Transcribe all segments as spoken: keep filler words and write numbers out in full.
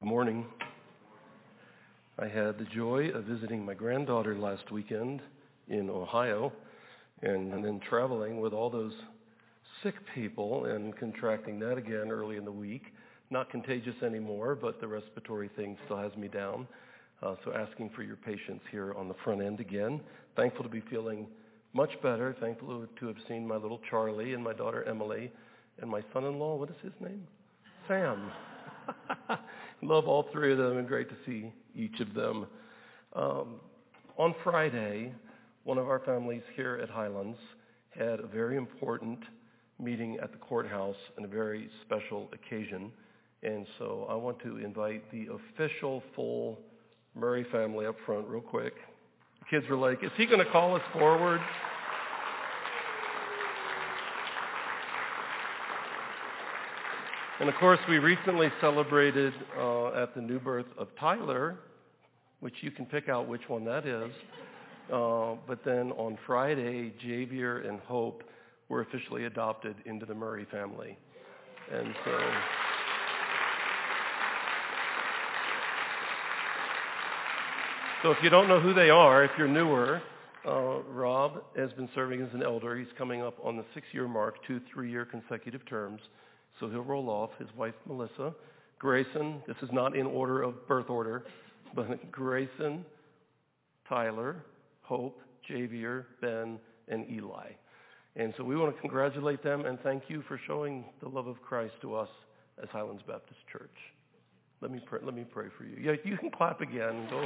Good morning. I had the joy of visiting my granddaughter last weekend in Ohio and, and then traveling with all those sick people and contracting that again early in the week. Not contagious anymore, but the respiratory thing still has me down. Uh, so asking for your patience here on the front end again. Thankful to be feeling much better. Thankful to have seen my little Charlie and my daughter Emily and my son-in-law. What is his name? Sam. Love all three of them and great to see each of them. Um, on Friday, one of our families here at Highlands had a very important meeting at the courthouse and a very special occasion. And so I want to invite the official full Murray family up front real quick. The kids were like, is he going to call us forward? And of course, we recently celebrated uh, at the new birth of Tyler, which you can pick out which one that is. Uh, but then on Friday, Javier and Hope were officially adopted into the Murray family. And so... So if you don't know who they are, if you're newer, uh, Rob has been serving as an elder. He's coming up on the six-year mark, two three-year consecutive terms. So he'll roll off. His wife, Melissa. Grayson, this is not in order of birth order, but Grayson, Tyler, Hope, Javier, Ben, and Eli. And so we want to congratulate them and thank you for showing the love of Christ to us as Highlands Baptist Church. Let me pray, let me pray for you. Yeah, you can clap again. Go.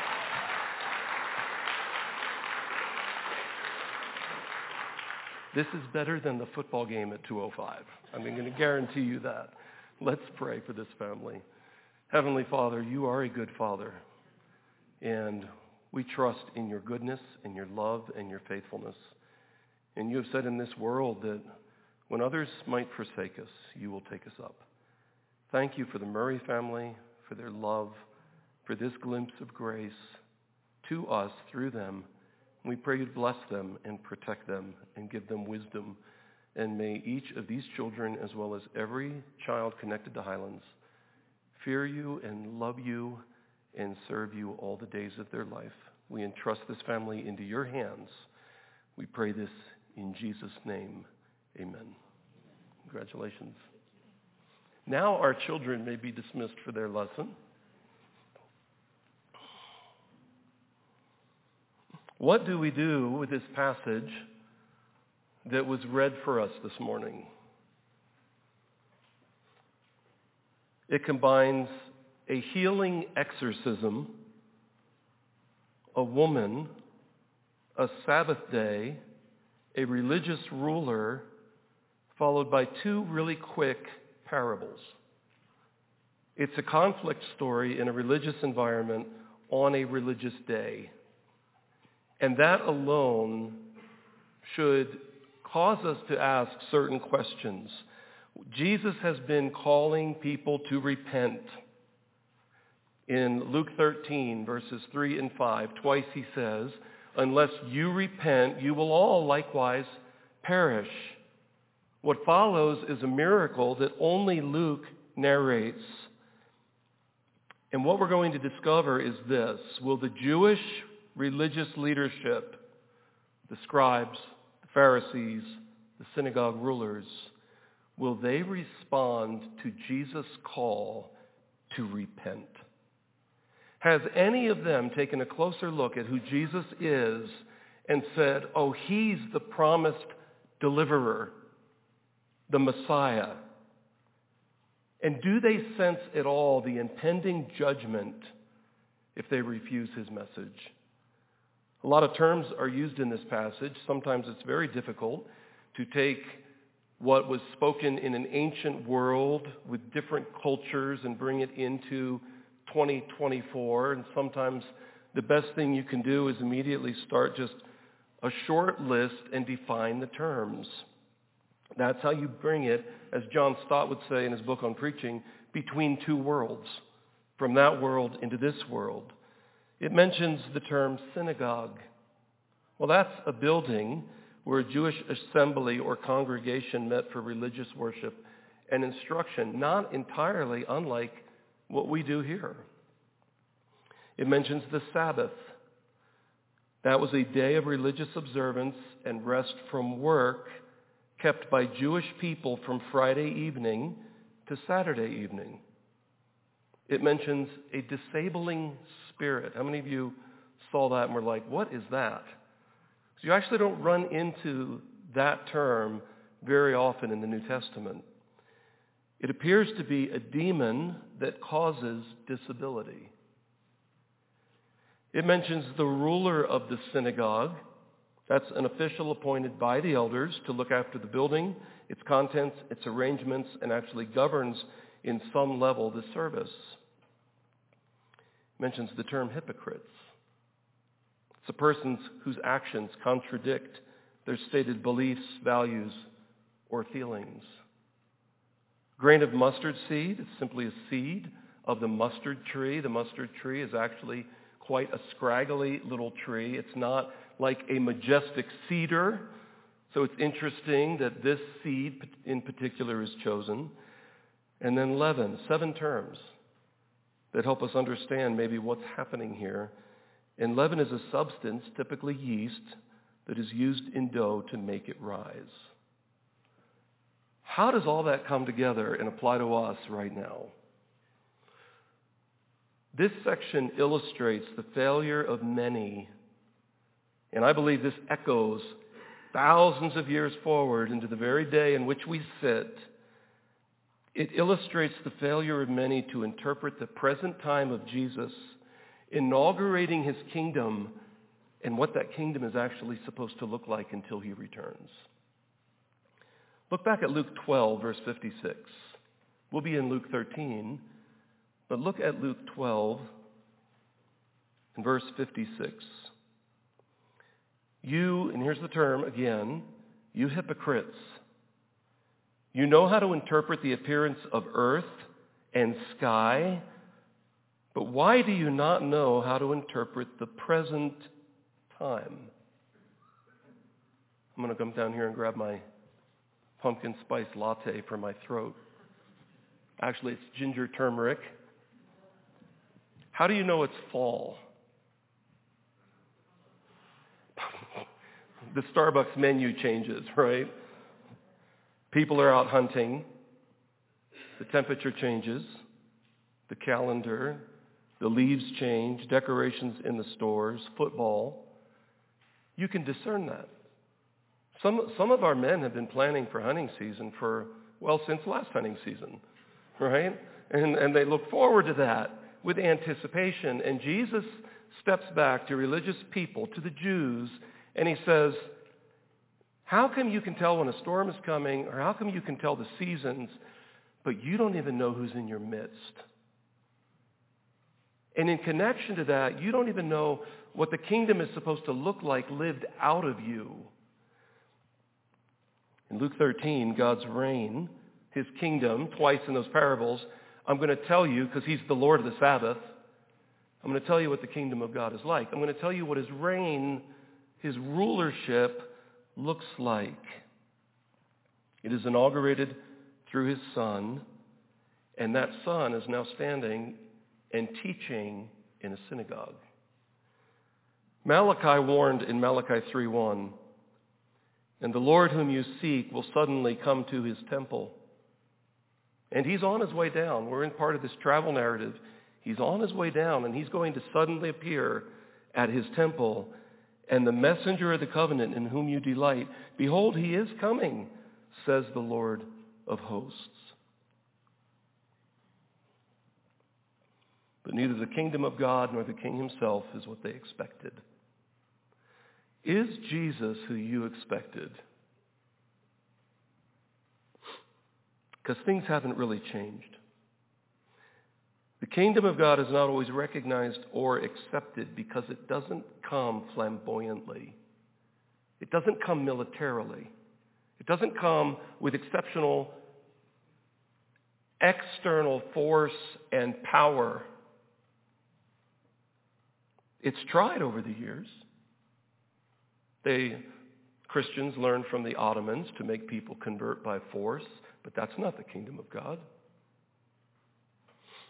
This is better than the football game at two oh five. I'm going to guarantee you that. Let's pray for this family. Heavenly Father, you are a good Father, and we trust in your goodness and your love and your faithfulness. And you have said in this world that when others might forsake us, you will take us up. Thank you for the Murray family, for their love, for this glimpse of grace to us through them. We pray you bless them and protect them and give them wisdom. And may each of these children, as well as every child connected to Highlands, fear you and love you and serve you all the days of their life. We entrust this family into your hands. We pray this in Jesus' name. Amen. Congratulations. Now our children may be dismissed for their lesson. What do we do with this passage that was read for us this morning? It combines a healing exorcism, a woman, a Sabbath day, a religious ruler, followed by two really quick parables. It's a conflict story in a religious environment on a religious day. And that alone should cause us to ask certain questions. Jesus has been calling people to repent. In Luke thirteen, verses three and five, twice he says, unless you repent, you will all likewise perish. What follows is a miracle that only Luke narrates. And what we're going to discover is this. Will the Jewish religious leadership, the scribes, the Pharisees, the synagogue rulers, will they respond to Jesus' call to repent? Has any of them taken a closer look at who Jesus is and said, oh, he's the promised deliverer, the Messiah? And do they sense at all the impending judgment if they refuse his message? A lot of terms are used in this passage. Sometimes it's very difficult to take what was spoken in an ancient world with different cultures and bring it into twenty twenty-four. And sometimes the best thing you can do is immediately start just a short list and define the terms. That's how you bring it, as John Stott would say in his book on preaching, between two worlds, from that world into this world. It mentions the term synagogue. Well, that's a building where a Jewish assembly or congregation met for religious worship and instruction, not entirely unlike what we do here. It mentions the Sabbath. That was a day of religious observance and rest from work kept by Jewish people from Friday evening to Saturday evening. It mentions a disabling spirit. How many of you saw that and were like, what is that? So you actually don't run into that term very often in the New Testament. It appears to be a demon that causes disability. It mentions the ruler of the synagogue. That's an official appointed by the elders to look after the building, its contents, its arrangements, and actually governs in some level the service. It mentions the term hypocrites. It's a person whose actions contradict their stated beliefs, values, or feelings. Grain of mustard seed is simply a seed of the mustard tree. The mustard tree is actually quite a scraggly little tree. It's not like a majestic cedar. So it's interesting that this seed in particular is chosen. And then leaven, seven terms that help us understand maybe what's happening here. And leaven is a substance, typically yeast, that is used in dough to make it rise. How does all that come together and apply to us right now? This section illustrates the failure of many, and I believe this echoes thousands of years forward into the very day in which we sit. It illustrates the failure of many to interpret the present time of Jesus inaugurating his kingdom and what that kingdom is actually supposed to look like until he returns. Look back at Luke twelve, verse fifty-six. We'll be in Luke thirteen, but look at Luke twelve and verse fifty-six. You, and here's the term again, you hypocrites, you know how to interpret the appearance of earth and sky, but why do you not know how to interpret the present time? I'm going to come down here and grab my pumpkin spice latte for my throat. Actually, it's ginger turmeric. How do you know it's fall? The Starbucks menu changes, right? People are out hunting. The temperature changes. The calendar. The leaves change. Decorations in the stores. Football. You can discern that. Some some of our men have been planning for hunting season for, well, since last hunting season, right? And, and they look forward to that with anticipation. And Jesus steps back to religious people, to the Jews, and he says, how come you can tell when a storm is coming, or how come you can tell the seasons, but you don't even know who's in your midst? And in connection to that, you don't even know what the kingdom is supposed to look like lived out of you. In Luke thirteen, God's reign, his kingdom, twice in those parables, I'm going to tell you, because he's the Lord of the Sabbath, I'm going to tell you what the kingdom of God is like. I'm going to tell you what his reign, his rulership looks like. It is inaugurated through his Son, and that Son is now standing and teaching in a synagogue. Malachi warned in Malachi three one, and the Lord whom you seek will suddenly come to his temple. And he's on his way down. We're in part of this travel narrative. He's on his way down, and he's going to suddenly appear at his temple. And the messenger of the covenant in whom you delight, behold, he is coming, says the Lord of hosts. But neither the kingdom of God nor the king himself is what they expected. Is Jesus who you expected? Because things haven't really changed. The kingdom of God is not always recognized or accepted because it doesn't come flamboyantly. It doesn't come militarily. It doesn't come with exceptional external force and power. It's tried over the years. They, Christians learned from the Ottomans to make people convert by force, but that's not the kingdom of God.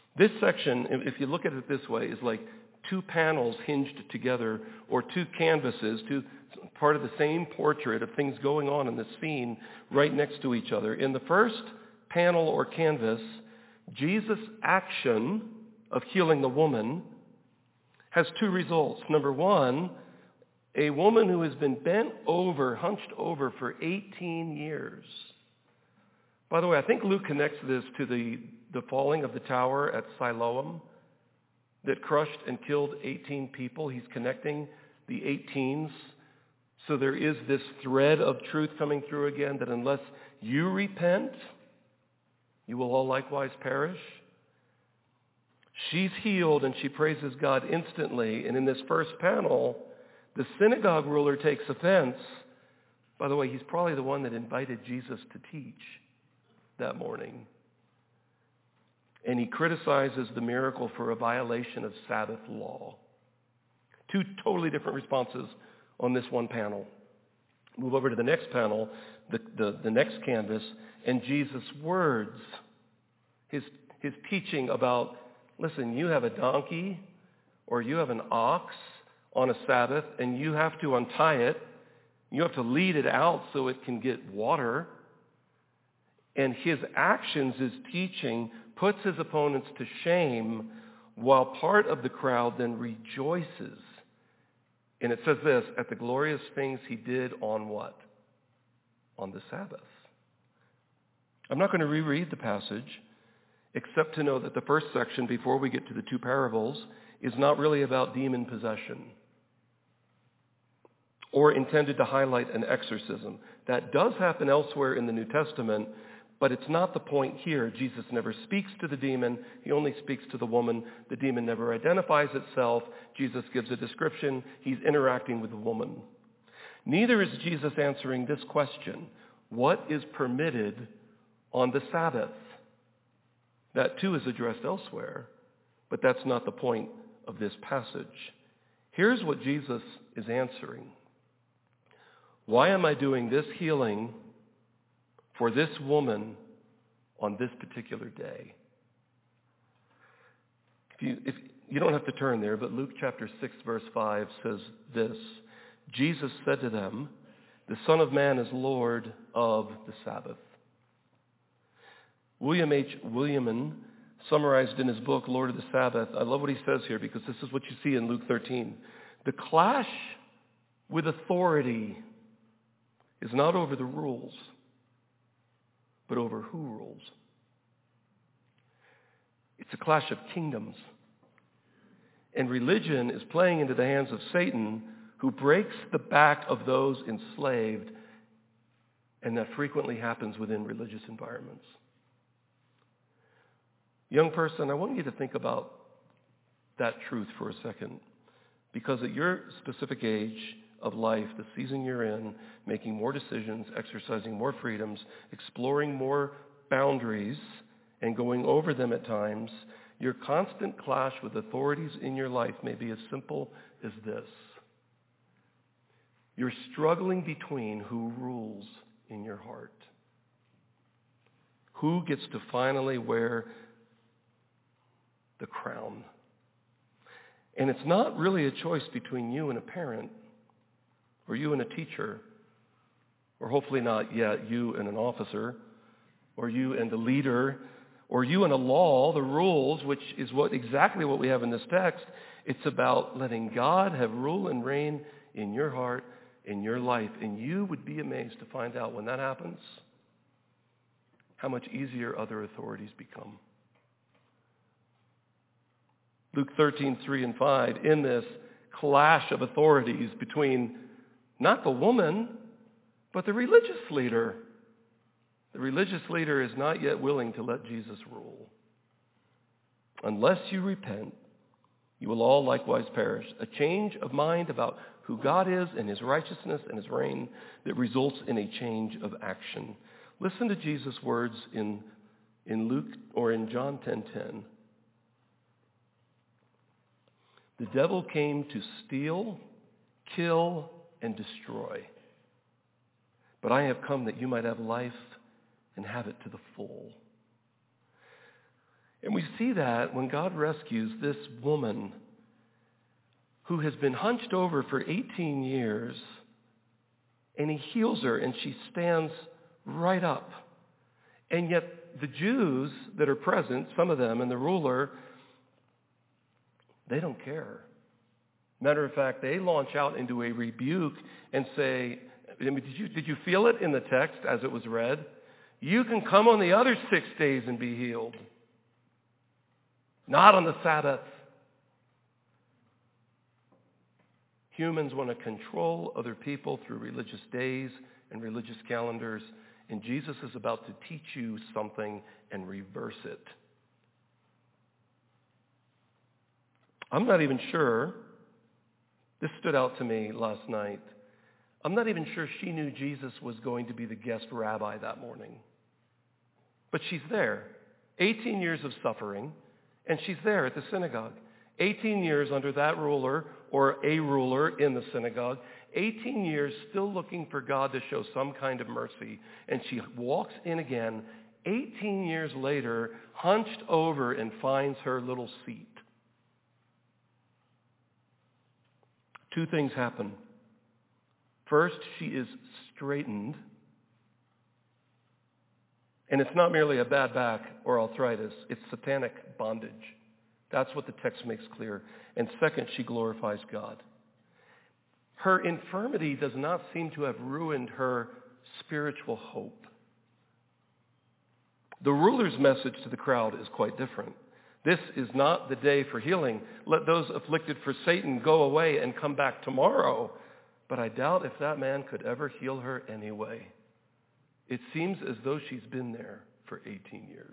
This section, if you look at it this way, is like two panels hinged together, or two canvases, two part of the same portrait of things going on in the scene right next to each other. In the first panel or canvas, Jesus' action of healing the woman has two results. Number one, a woman who has been bent over, hunched over for eighteen years. By the way, I think Luke connects this to the, the falling of the tower at Siloam that crushed and killed eighteen people. He's connecting the eighteens. So there is this thread of truth coming through again, that unless you repent, you will all likewise perish. She's healed and she praises God instantly. And in this first panel, the synagogue ruler takes offense. By the way, he's probably the one that invited Jesus to teach that morning. And he criticizes the miracle for a violation of Sabbath law. Two totally different responses on this one panel. Move over to the next panel, the, the, the next canvas, and Jesus' words, his, his teaching about, listen, you have a donkey or you have an ox on a Sabbath, and you have to untie it. You have to lead it out so it can get water. And his actions, his teaching, puts his opponents to shame, while part of the crowd then rejoices. And it says this, at the glorious things he did on what? On the Sabbath. I'm not going to reread the passage, except to know that the first section, before we get to the two parables, is not really about demon possession or intended to highlight an exorcism. That does happen elsewhere in the New Testament, but it's not the point here. Jesus never speaks to the demon. He only speaks to the woman. The demon never identifies itself. Jesus gives a description. He's interacting with the woman. Neither is Jesus answering this question: what is permitted on the Sabbath? That too is addressed elsewhere, but that's not the point of this passage. Here's what Jesus is answering. Why am I doing this healing for this woman on this particular day? If you, if, you don't have to turn there, but Luke chapter six, verse five says this. Jesus said to them, the Son of Man is Lord of the Sabbath. William H. Williamson summarized in his book, Lord of the Sabbath, I love what he says here, because this is what you see in Luke thirteen. The clash with authority is not over the rules, but over who rules. It's a clash of kingdoms. And religion is playing into the hands of Satan, who breaks the back of those enslaved, and that frequently happens within religious environments. Young person, I want you to think about that truth for a second, because at your specific age of life, the season you're in, making more decisions, exercising more freedoms, exploring more boundaries, and going over them at times, your constant clash with authorities in your life may be as simple as this. You're struggling between who rules in your heart. Who gets to finally wear the crown? And it's not really a choice between you and a parent, or you and a teacher, or hopefully not yet you and an officer, or you and a leader, or you and a law, the rules, which is what exactly what we have in this text. It's about letting God have rule and reign in your heart, in your life. And you would be amazed to find out when that happens, how much easier other authorities become. Luke thirteen, three and five, in this clash of authorities between not the woman, but the religious leader. The religious leader is not yet willing to let Jesus rule. Unless you repent, you will all likewise perish. A change of mind about who God is and his righteousness and his reign that results in a change of action. Listen to Jesus' words in, in Luke or in John ten ten. The devil came to steal, kill, and destroy. But I have come that you might have life and have it to the full. And we see that when God rescues this woman who has been hunched over for eighteen years, and he heals her, and she stands right up. And yet the Jews that are present, some of them, and the ruler, they don't care. Matter of fact, they launch out into a rebuke and say, I mean, did you, did you feel it in the text as it was read? You can come on the other six days and be healed. Not on the Sabbath. Humans want to control other people through religious days and religious calendars, and Jesus is about to teach you something and reverse it. I'm not even sure, this stood out to me last night, I'm not even sure she knew Jesus was going to be the guest rabbi that morning. But she's there. eighteen years of suffering, and she's there at the synagogue. eighteen years under that ruler, or a ruler in the synagogue. eighteen years still looking for God to show some kind of mercy. And she walks in again, eighteen years later, hunched over and finds her little seat. Two things happen. First, she is straightened. And it's not merely a bad back or arthritis. It's satanic bondage. That's what the text makes clear. And second, she glorifies God. Her infirmity does not seem to have ruined her spiritual hope. The ruler's message to the crowd is quite different. This is not the day for healing. Let those afflicted for Satan go away and come back tomorrow. But I doubt if that man could ever heal her anyway. It seems as though she's been there for eighteen years.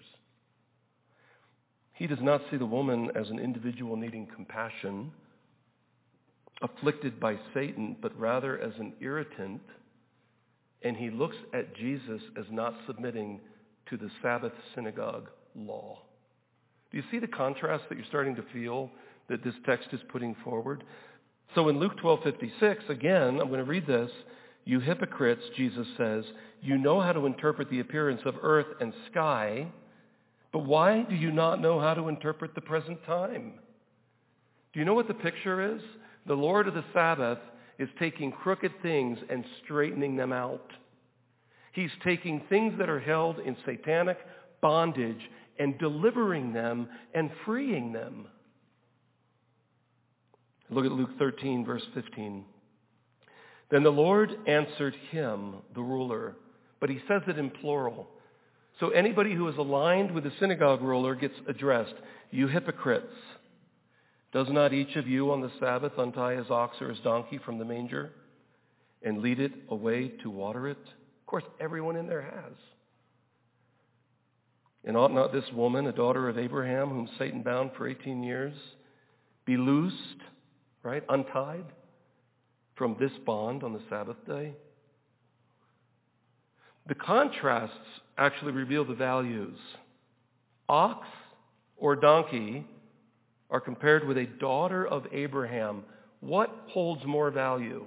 He does not see the woman as an individual needing compassion, afflicted by Satan, but rather as an irritant. And he looks at Jesus as not submitting to the Sabbath synagogue law. Do you see the contrast that you're starting to feel that this text is putting forward? So in Luke twelve fifty-six, again, I'm going to read this. You hypocrites, Jesus says, you know how to interpret the appearance of earth and sky, but why do you not know how to interpret the present time? Do you know what the picture is? The Lord of the Sabbath is taking crooked things and straightening them out. He's taking things that are held in satanic bondage and delivering them and freeing them. Look at Luke thirteen, verse fifteen. Then the Lord answered him, the ruler, but he says it in plural. So anybody who is aligned with the synagogue ruler gets addressed. You hypocrites, does not each of you on the Sabbath untie his ox or his donkey from the manger and lead it away to water it? Of course, everyone in there has. And ought not this woman, a daughter of Abraham, whom Satan bound for eighteen years, be loosed, right, untied from this bond on the Sabbath day? The contrasts actually reveal the values. Ox or donkey are compared with a daughter of Abraham. What holds more value?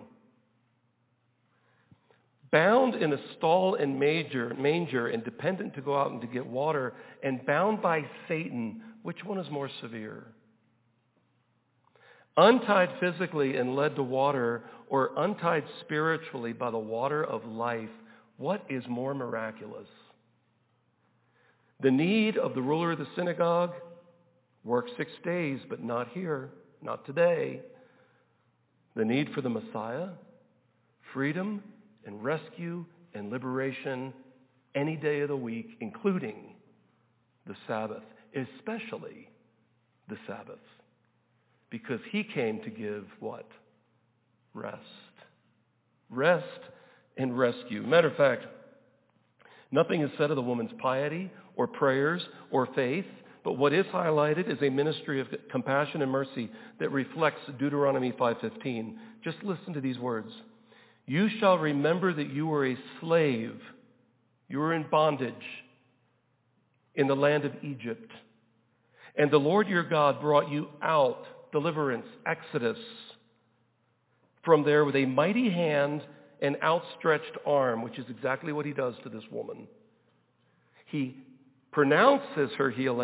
Bound in a stall and manger, manger and dependent to go out and to get water, and bound by Satan, which one is more severe? Untied physically and led to water, or untied spiritually by the water of life, what is more miraculous? The need of the ruler of the synagogue, work six days, but not here, not today. The need for the Messiah, freedom and rescue and liberation any day of the week, including the Sabbath, especially the Sabbath. Because he came to give what? Rest. Rest and rescue. Matter of fact, nothing is said of the woman's piety or prayers or faith, but what is highlighted is a ministry of compassion and mercy that reflects Deuteronomy five fifteen. Just listen to these words. You shall remember that you were a slave. You were in bondage in the land of Egypt. And the Lord your God brought you out, deliverance, exodus, from there with a mighty hand and outstretched arm, which is exactly what he does to this woman. He pronounces her healing,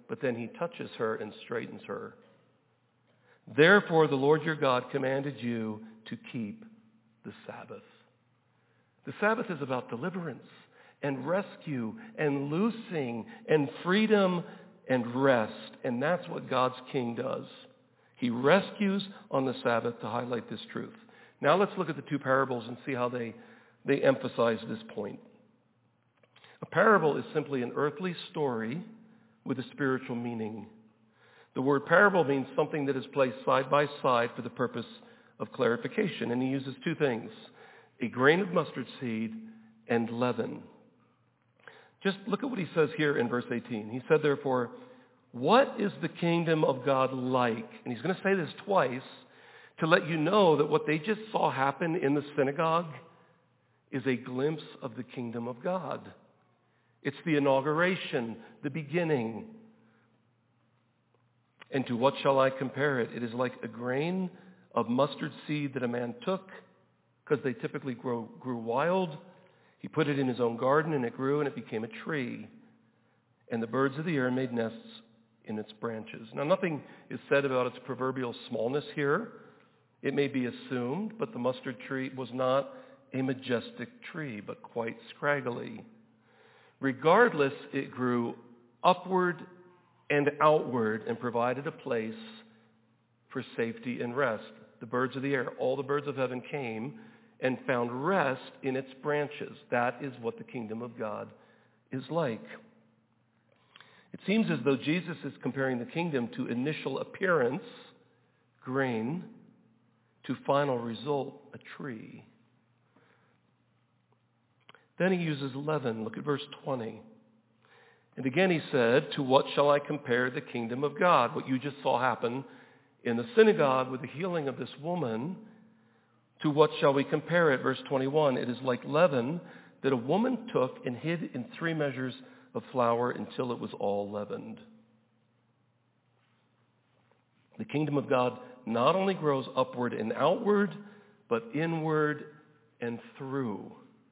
but then he touches her and straightens her. Therefore, the Lord your God commanded you to keep the Sabbath. The Sabbath is about deliverance and rescue and loosing and freedom and rest. And that's what God's King does. He rescues on the Sabbath to highlight this truth. Now let's look at the two parables and see how they, they emphasize this point. A parable is simply an earthly story with a spiritual meaning. The word parable means something that is placed side by side for the purpose of clarification. And he uses two things, a grain of mustard seed and leaven. Just look at what he says here in verse eighteen. He said, therefore, what is the kingdom of God like? And he's going to say this twice to let you know that what they just saw happen in the synagogue is a glimpse of the kingdom of God. It's the inauguration, the beginning. And to what shall I compare it? It is like a grain of mustard seed that a man took, because they typically grow, grew wild. He put it in his own garden, and it grew, and it became a tree. And the birds of the air made nests in its branches. Now, nothing is said about its proverbial smallness here. It may be assumed, but the mustard tree was not a majestic tree, but quite scraggly. Regardless, it grew upward and outward and provided a place for safety and rest. The birds of the air, all the birds of heaven came and found rest in its branches. That is what the kingdom of God is like. It seems as though Jesus is comparing the kingdom to initial appearance, grain, to final result, a tree. Then he uses leaven. Look at verse twenty. And again he said, to what shall I compare the kingdom of God? What you just saw happen in the synagogue with the healing of this woman, to what shall we compare it? Verse twenty-one, it is like leaven that a woman took and hid in three measures of flour until it was all leavened. The kingdom of God not only grows upward and outward, but inward and through.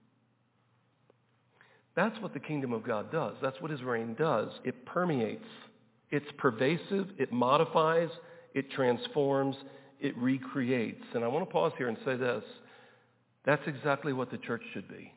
That's what the kingdom of God does. That's what his reign does. It permeates. It's pervasive. It modifies. It transforms. It recreates. And I want to pause here and say this. That's exactly what the church should be.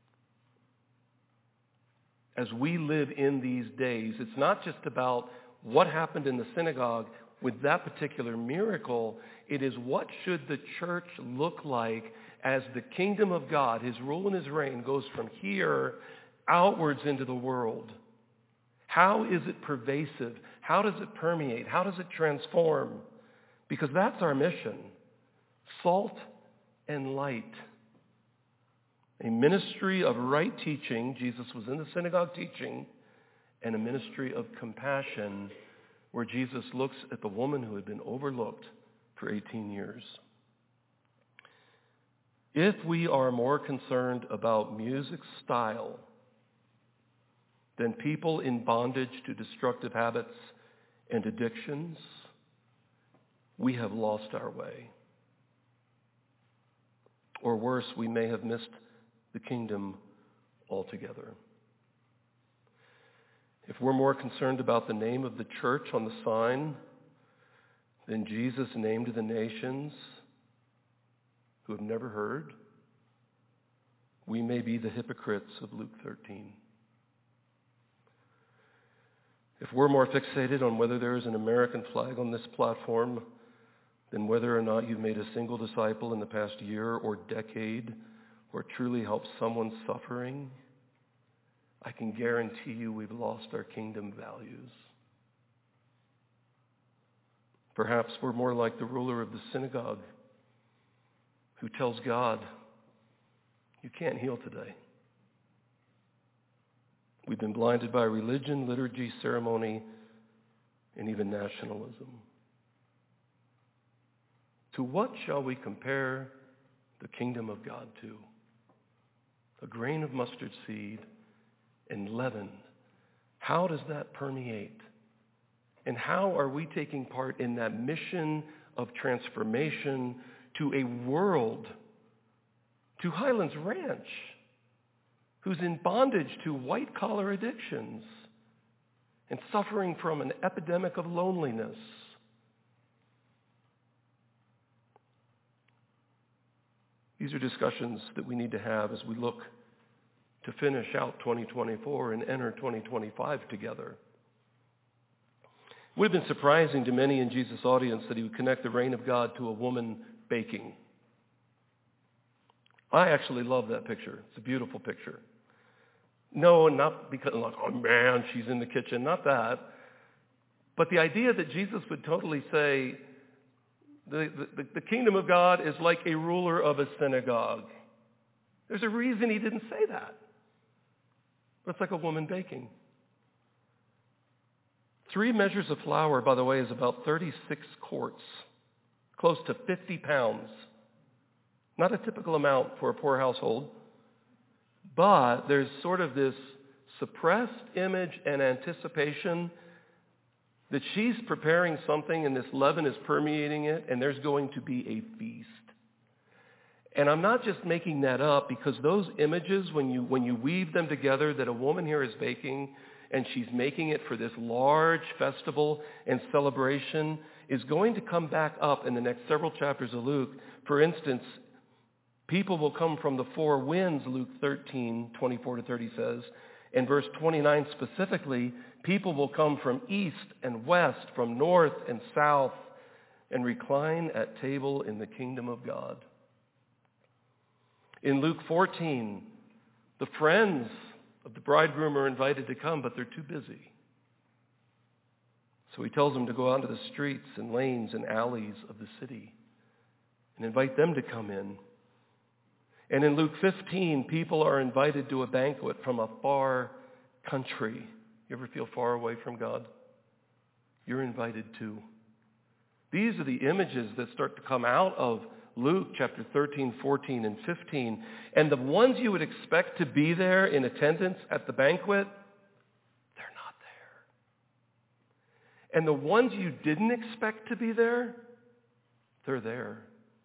As we live in these days, it's not just about what happened in the synagogue with that particular miracle. It is what should the church look like as the kingdom of God, his rule and his reign, goes from here outwards into the world. How is it pervasive? How does it permeate? How does it transform? Because that's our mission. Salt and light. A ministry of right teaching. Jesus was in the synagogue teaching. And a ministry of compassion where Jesus looks at the woman who had been overlooked for eighteen years. If we are more concerned about music style than people in bondage to destructive habits and addictions, we have lost our way. Or worse, we may have missed the kingdom altogether. If we're more concerned about the name of the church on the sign than Jesus named the nations who have never heard, we may be the hypocrites of Luke thirteen. If we're more fixated on whether there is an American flag on this platform than whether or not you've made a single disciple in the past year or decade or truly helped someone suffering, I can guarantee you we've lost our kingdom values. Perhaps we're more like the ruler of the synagogue who tells God, you can't heal today. We've been blinded by religion, liturgy, ceremony, and even nationalism. To what shall we compare the kingdom of God to? A grain of mustard seed and leaven. How does that permeate? And how are we taking part in that mission of transformation to a world, to Highlands Ranch, who's in bondage to white-collar addictions, and suffering from an epidemic of loneliness. These are discussions that we need to have as we look to finish out twenty twenty-four and enter twenty twenty-five together. It would have been surprising to many in Jesus' audience that he would connect the reign of God to a woman baking. I actually love that picture. It's a beautiful picture. No, not because, like, oh man, she's in the kitchen. Not that. But the idea that Jesus would totally say, the, the, the kingdom of God is like a ruler of a synagogue. There's a reason he didn't say that. But it's like a woman baking. Three measures of flour, by the way, is about thirty-six quarts, close to fifty pounds. Not a typical amount for a poor household, but there's sort of this suppressed image and anticipation that she's preparing something and this leaven is permeating it, and there's going to be a feast. And I'm not just making that up, because those images, when you when you weave them together, that a woman here is baking and she's making it for this large festival and celebration, is going to come back up in the next several chapters of Luke. For instance, people will come from the four winds, Luke thirteen, twenty-four to thirty says. In verse twenty-nine specifically, people will come from east and west, from north and south, and recline at table in the kingdom of God. In Luke fourteen, the friends of the bridegroom are invited to come, but they're too busy. So he tells them to go out into the streets and lanes and alleys of the city and invite them to come in. And in Luke fifteen, people are invited to a banquet from a far country. You ever feel far away from God? You're invited too. These are the images that start to come out of Luke chapter thirteen, fourteen, and fifteen. And the ones you would expect to be there in attendance at the banquet, they're not there. And the ones you didn't expect to be there, they're there.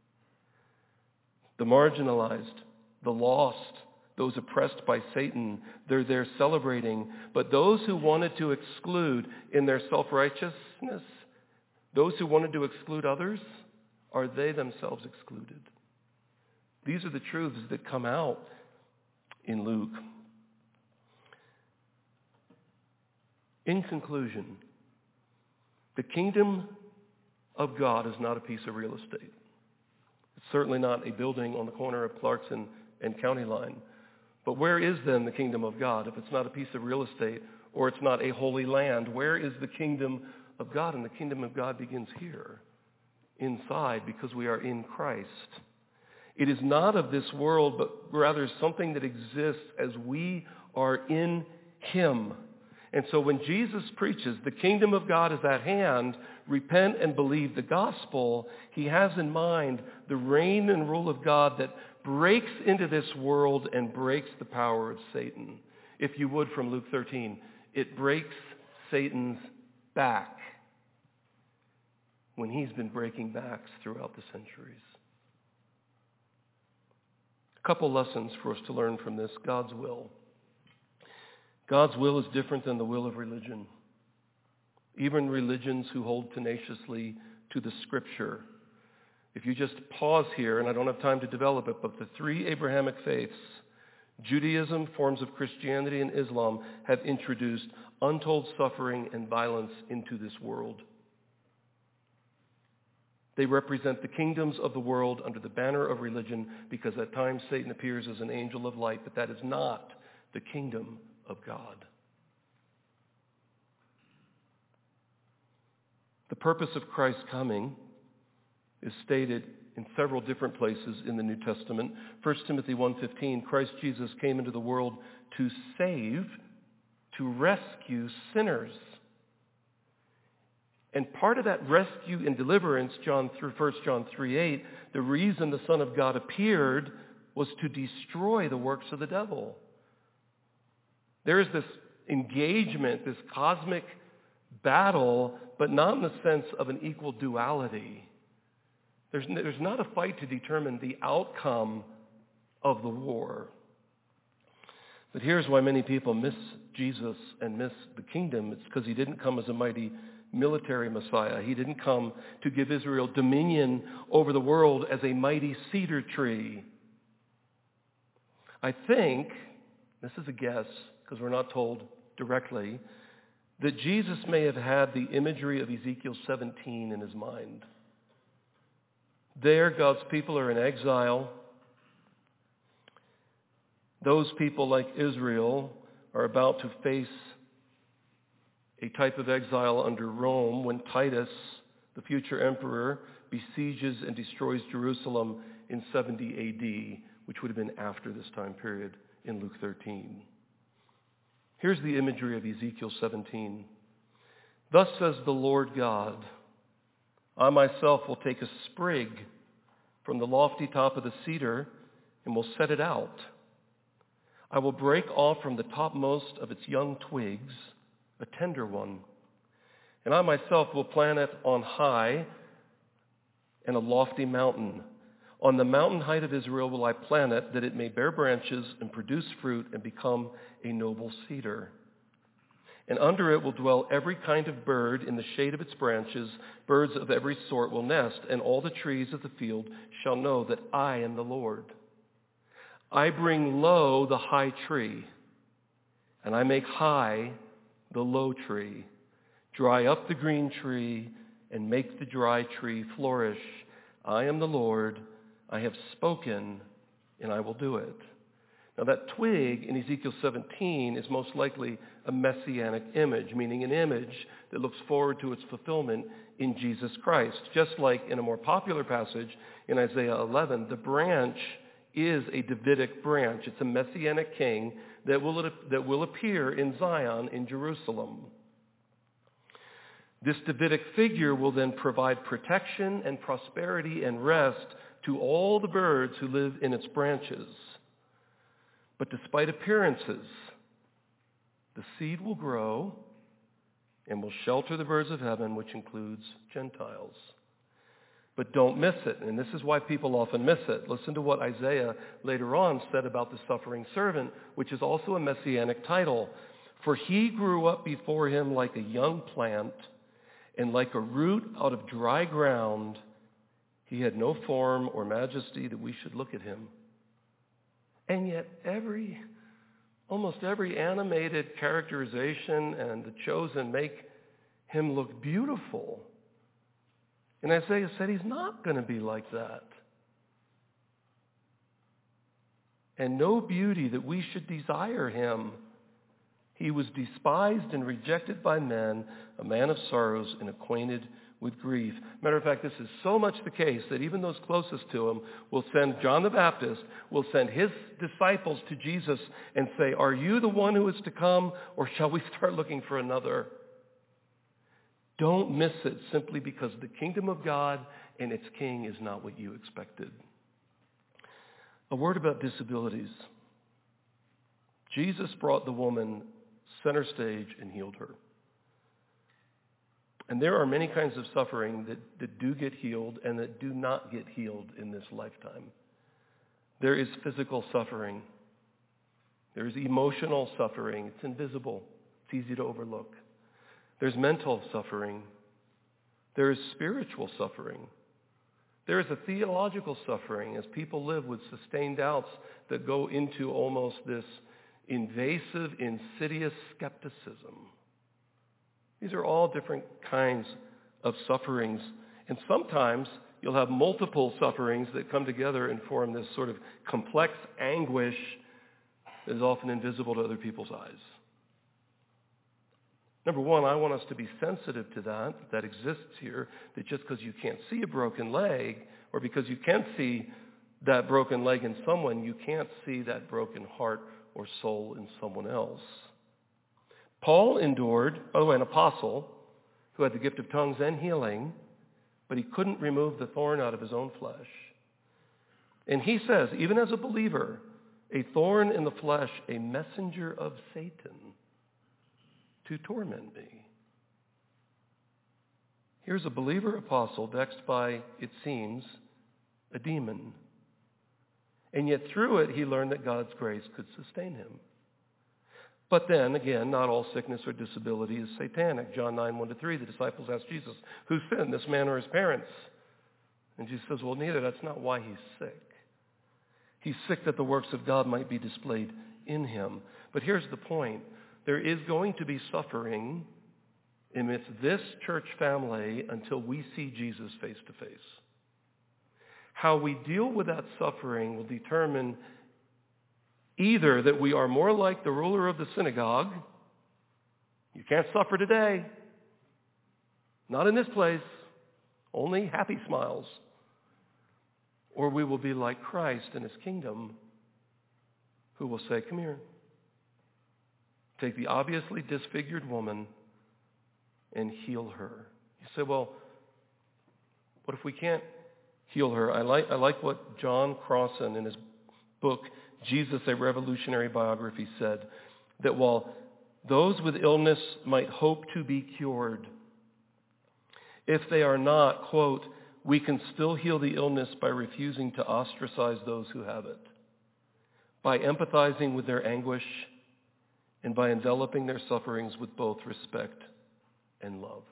The marginalized, the lost, those oppressed by Satan, they're there celebrating. But those who wanted to exclude in their self-righteousness, those who wanted to exclude others, are they themselves excluded? These are the truths that come out in Luke. In conclusion, the kingdom of God is not a piece of real estate. It's certainly not a building on the corner of Clarkson and County Line. But where is then the kingdom of God? If it's not a piece of real estate or it's not a holy land, where is the kingdom of God? And the kingdom of God begins here, inside, because we are in Christ. It is not of this world, but rather something that exists as we are in him. And so when Jesus preaches, the kingdom of God is at hand, repent and believe the gospel, he has in mind the reign and rule of God that breaks into this world and breaks the power of Satan. If you would, from Luke thirteen, it breaks Satan's back when he's been breaking backs throughout the centuries. A couple lessons for us to learn from this. God's will. God's will is different than the will of religion. Even religions who hold tenaciously to the Scripture. If you just pause here, and I don't have time to develop it, but the three Abrahamic faiths, Judaism, forms of Christianity, and Islam, have introduced untold suffering and violence into this world. They represent the kingdoms of the world under the banner of religion, because at times Satan appears as an angel of light, but that is not the kingdom of God. The purpose of Christ's coming is stated in several different places in the New Testament. First Timothy one fifteen, Christ Jesus came into the world to save, to rescue sinners. And part of that rescue and deliverance, John through First John three eight, the reason the Son of God appeared was to destroy the works of the devil. There is this engagement, this cosmic battle, but not in the sense of an equal duality. There's, there's not a fight to determine the outcome of the war. But here's why many people miss Jesus and miss the kingdom, it's because he didn't come as a mighty military Messiah. He didn't come to give Israel dominion over the world as a mighty cedar tree. I think, this is a guess because we're not told directly, that Jesus may have had the imagery of Ezekiel seventeen in his mind. There, God's people are in exile. Those people, like Israel, are about to face a type of exile under Rome when Titus, the future emperor, besieges and destroys Jerusalem in seventy A D, which would have been after this time period in Luke thirteen. Here's the imagery of Ezekiel seventeen. Thus says the Lord God, I myself will take a sprig from the lofty top of the cedar and will set it out. I will break off from the topmost of its young twigs a tender one, and I myself will plant it on high and a lofty mountain. On the mountain height of Israel will I plant it, that it may bear branches and produce fruit and become a noble cedar. And under it will dwell every kind of bird in the shade of its branches. Birds of every sort will nest, and all the trees of the field shall know that I am the Lord. I bring low the high tree, and I make high the low tree. Dry up the green tree, and make the dry tree flourish. I am the Lord. I have spoken, and I will do it. Now that twig in Ezekiel seventeen is most likely a messianic image, meaning an image that looks forward to its fulfillment in Jesus Christ. Just like in a more popular passage in Isaiah eleven, the branch is a Davidic branch. It's a messianic king that will, that will appear in Zion in Jerusalem. This Davidic figure will then provide protection and prosperity and rest to all the birds who live in its branches. But despite appearances, the seed will grow and will shelter the birds of heaven, which includes Gentiles. But don't miss it, and this is why people often miss it. Listen to what Isaiah later on said about the suffering servant, which is also a messianic title. For he grew up before him like a young plant, and like a root out of dry ground. He had no form or majesty that we should look at him. And yet every, almost every animated characterization and the chosen make him look beautiful. And Isaiah said he's not going to be like that. And no beauty that we should desire him. He was despised and rejected by men, a man of sorrows and acquainted with grief. Matter of fact, this is so much the case that even those closest to him will send, John the Baptist will send his disciples to Jesus and say, are you the one who is to come, or shall we start looking for another? Don't miss it simply because the kingdom of God and its king is not what you expected. A word about disabilities. Jesus brought the woman center stage and healed her. And there are many kinds of suffering that, that do get healed and that do not get healed in this lifetime. There is physical suffering. There is emotional suffering. It's invisible. It's easy to overlook. There's mental suffering. There is spiritual suffering. There is a theological suffering as people live with sustained doubts that go into almost this invasive, insidious skepticism. These are all different kinds of sufferings. And sometimes you'll have multiple sufferings that come together and form this sort of complex anguish that is often invisible to other people's eyes. Number one, I want us to be sensitive to that, that exists here, that just because you can't see a broken leg, or because you can see that broken leg in someone, you can't see that broken heart or soul in someone else. Paul endured, by the way, an apostle who had the gift of tongues and healing, but he couldn't remove the thorn out of his own flesh. And he says, even as a believer, a thorn in the flesh, a messenger of Satan to torment me. Here's a believer apostle vexed by, it seems, a demon. And yet through it, he learned that God's grace could sustain him. But then, again, not all sickness or disability is satanic. John nine, one to three, the disciples asked Jesus, who sinned, this man or his parents? And Jesus says, well, neither. That's not why he's sick. He's sick that the works of God might be displayed in him. But here's the point. There is going to be suffering amidst this church family until we see Jesus face to face. How we deal with that suffering will determine either that we are more like the ruler of the synagogue. You can't suffer today. Not in this place. Only happy smiles. Or we will be like Christ in his kingdom, who will say, come here. Take the obviously disfigured woman and heal her. You say, well, what if we can't heal her? I like, I like what John Crossan in his book, Jesus, a Revolutionary Biography, said, that while those with illness might hope to be cured, if they are not, quote, we can still heal the illness by refusing to ostracize those who have it, by empathizing with their anguish, and by enveloping their sufferings with both respect and love.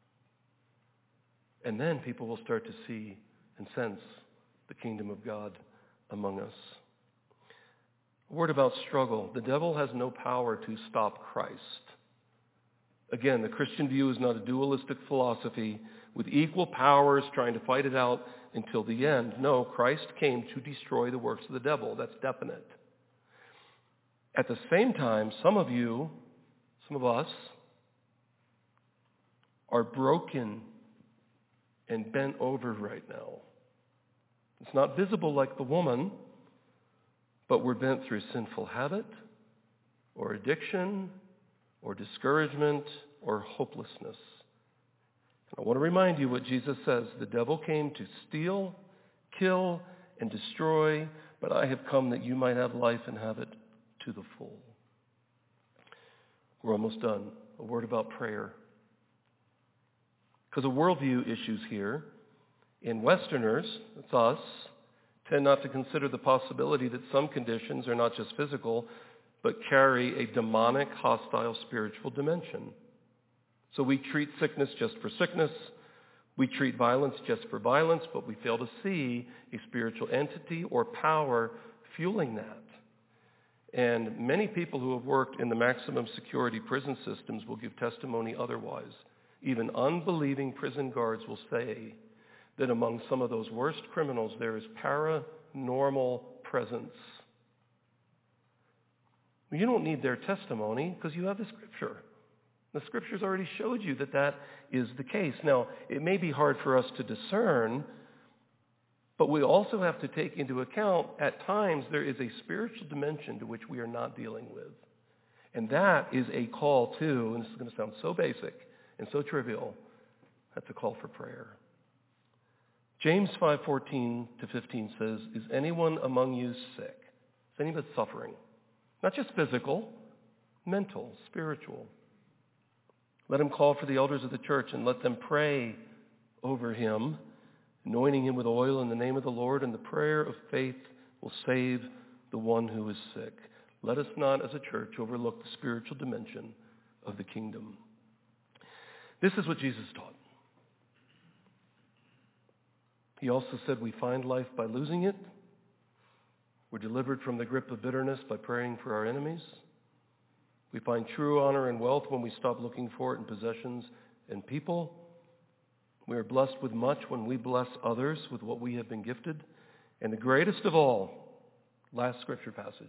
And then people will start to see and sense the kingdom of God among us. A word about struggle. The devil has no power to stop Christ. Again, the Christian view is not a dualistic philosophy with equal powers trying to fight it out until the end. No, Christ came to destroy the works of the devil. That's definite. At the same time, some of you, some of us, are broken and bent over right now. It's not visible like the woman, but we're bent through sinful habit or addiction or discouragement or hopelessness. I want to remind you what Jesus says. The devil came to steal, kill, and destroy, but I have come that you might have life and have it to the full. We're almost done. A word about prayer. Because of worldview issues here, in Westerners, it's us, tend not to consider the possibility that some conditions are not just physical, but carry a demonic, hostile spiritual dimension. So we treat sickness just for sickness. We treat violence just for violence, but we fail to see a spiritual entity or power fueling that. And many people who have worked in the maximum security prison systems will give testimony otherwise. Even unbelieving prison guards will say that among some of those worst criminals there is paranormal presence. You don't need their testimony because you have the Scripture. The Scriptures already showed you that that is the case. Now, it may be hard for us to discern, but we also have to take into account at times there is a spiritual dimension to which we are not dealing with. And that is a call to, and this is going to sound so basic and so trivial, that's a call for prayer. James five fourteen to fifteen says, is anyone among you sick? Is anyone suffering? Not just physical, mental, spiritual. Let him call for the elders of the church and let them pray over him, anointing him with oil in the name of the Lord, and the prayer of faith will save the one who is sick. Let us not, as a church, overlook the spiritual dimension of the kingdom. This is what Jesus taught. He also said we find life by losing it. We're delivered from the grip of bitterness by praying for our enemies. We find true honor and wealth when we stop looking for it in possessions and people. We are blessed with much when we bless others with what we have been gifted. And the greatest of all, last scripture passage,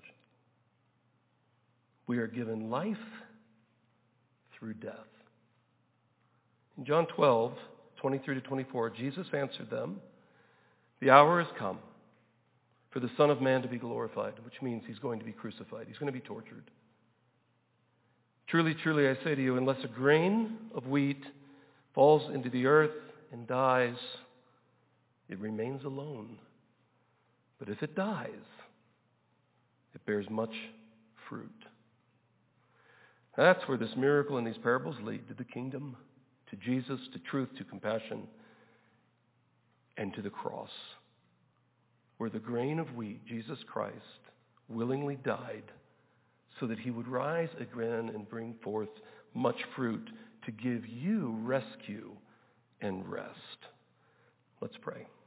we are given life through death. In John twelve, twenty-three to twenty-four, Jesus answered them, the hour has come for the Son of Man to be glorified, which means he's going to be crucified. He's going to be tortured. Truly, truly, I say to you, unless a grain of wheat falls into the earth and dies, it remains alone. But if it dies, it bears much fruit. That's where this miracle and these parables lead, to the kingdom, to Jesus, to truth, to compassion, and to the cross, where the grain of wheat, Jesus Christ, willingly died so that he would rise again and bring forth much fruit to give you rescue and rest. Let's pray.